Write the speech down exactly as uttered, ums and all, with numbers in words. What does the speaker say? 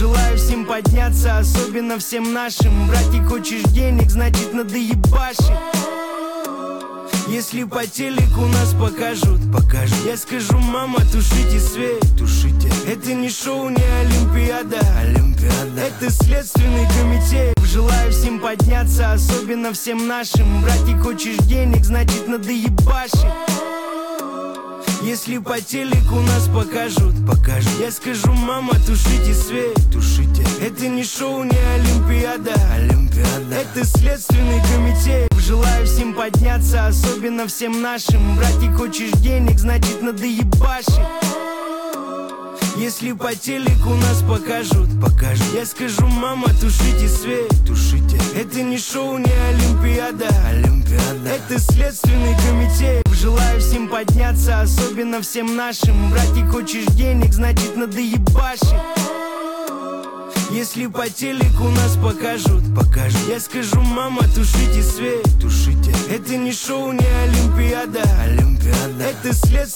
Желаю всем подняться, особенно всем нашим. Братик, хочешь денег, значит надо ебашить. Если по телеку нас покажут, покажут, я скажу: мама, тушите свет, тушите. Это не шоу, не Олимпиада, Олимпиада. Это следственный комитет. Желаю всем подняться, особенно всем нашим. Братик, хочешь денег, значит надо ебашить. Если по телеку нас покажут, покажут, я скажу: мама, тушите свет, тушите. Это не шоу, не Олимпиада, Олимпиада. Это следственный комитет. Желаю всем подняться, особенно всем нашим. Братик, хочешь денег, значит надо ебашить. Если по телеку нас покажут, покажут, я скажу: мама, тушите свет, тушите. Это не шоу, не Олимпиада, Олимпиада. Это следственный комитет. Желаю всем подняться, особенно всем нашим. Братик, хочешь денег, значит надо ебашить. Если по телеку нас покажут, покажут, я скажу: мама, тушите свет, тушите. Это не шоу, не Олимпиада, Олимпиада. Это следственный